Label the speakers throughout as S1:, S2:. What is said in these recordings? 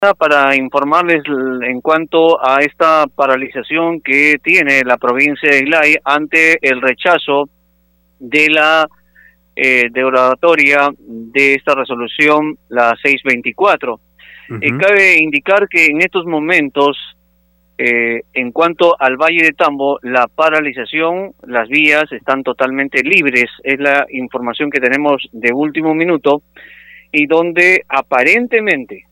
S1: Para informarles en cuanto a esta paralización que tiene la provincia de Islay ante el rechazo de la derogatoria de esta resolución, la 624. Cabe indicar que en estos momentos, en cuanto al Valle de Tambo, la paralización, las vías están totalmente libres, es la información que tenemos de último minuto, y donde aparentemente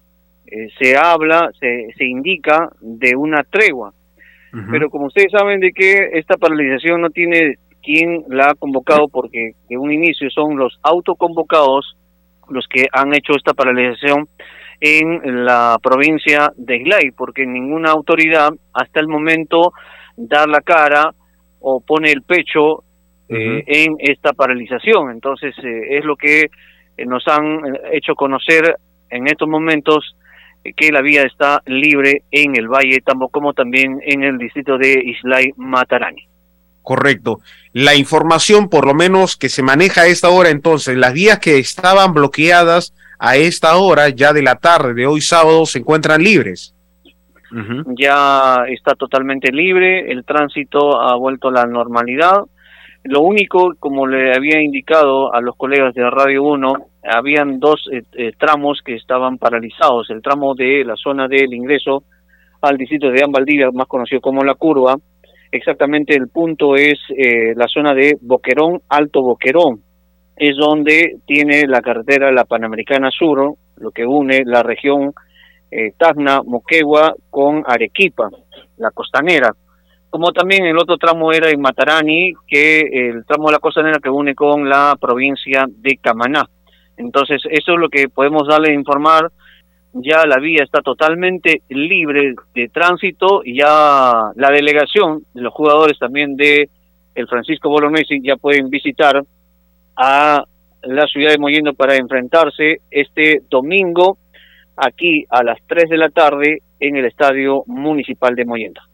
S1: se indica de una tregua, pero como ustedes saben de que esta paralización no tiene quien la ha convocado, porque de un inicio son los autoconvocados los que han hecho esta paralización en la provincia de Islay, porque ninguna autoridad hasta el momento da la cara o pone el pecho en esta paralización. Entonces es lo que nos han hecho conocer en estos momentos, que la vía está libre en el Valle de Tambo, como también en el distrito de Islay Matarani.
S2: Correcto. La información, por lo menos, que se maneja a esta hora, entonces, las vías que estaban bloqueadas a esta hora, ya de la tarde de hoy sábado, se encuentran libres.
S1: Ya está totalmente libre, el tránsito ha vuelto a la normalidad. Lo único, como le había indicado a los colegas de Radio 1, habían dos tramos que estaban paralizados. El tramo de la zona del ingreso al distrito de Valdivia, más conocido como La Curva. Exactamente el punto es la zona de Boquerón, Alto Boquerón. Es donde tiene la carretera la Panamericana Sur, lo que une la región Tacna, Moquegua con Arequipa, la costanera. Como también el otro tramo era en Matarani, que el tramo de la costanera que une con la provincia de Camaná. Entonces, eso es lo que podemos darle a informar. Ya la vía está totalmente libre de tránsito, y ya la delegación de los jugadores también de el Francisco Bolognesi ya pueden visitar a la ciudad de Mollendo para enfrentarse este domingo aquí a las 3 de la tarde en el Estadio Municipal de Mollendo.